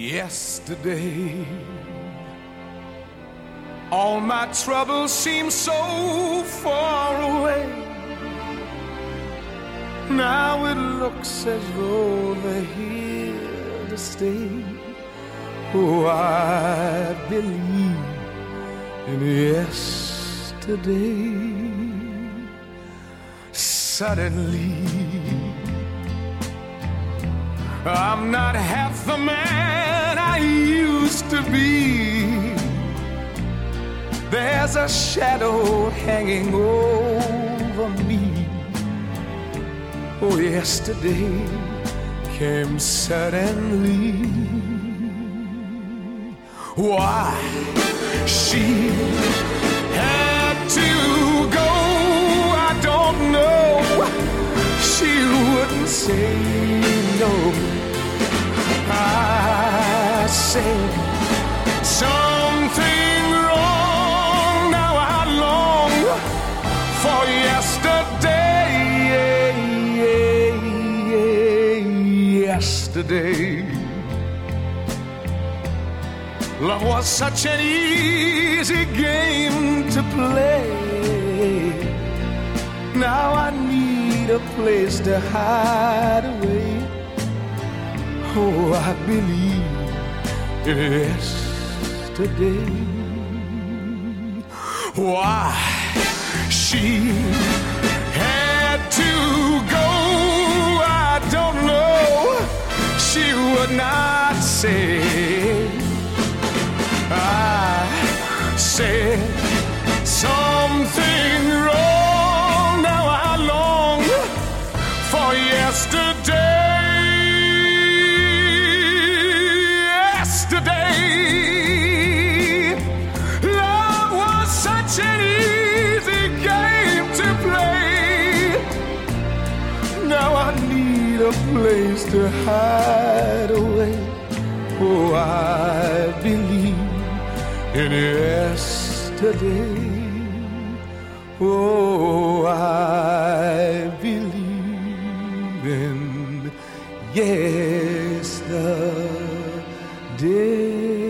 Yesterday, all my troubles seem so far away. Now it looks as though they're here to stay. Oh, I believe in yesterday. Suddenly, I'm not half the man I used to be. There's a shadow hanging over me. Oh, yesterday came suddenly. Why she had to go, I don't know. She wouldn't say no. I said something wrong. Now I long for yesterday. Yesterday, love was such an easy game to play. Now I need a place to hide away. Oh, I believe in yesterday. Why she had to go, I don't know. She would not say. I said something wrong. Now I long for yesterday. Yesterday, love was such an easy game to play. Now I need a place to hide away. Oh, I believe in yesterday. Oh, I believe in yesterday.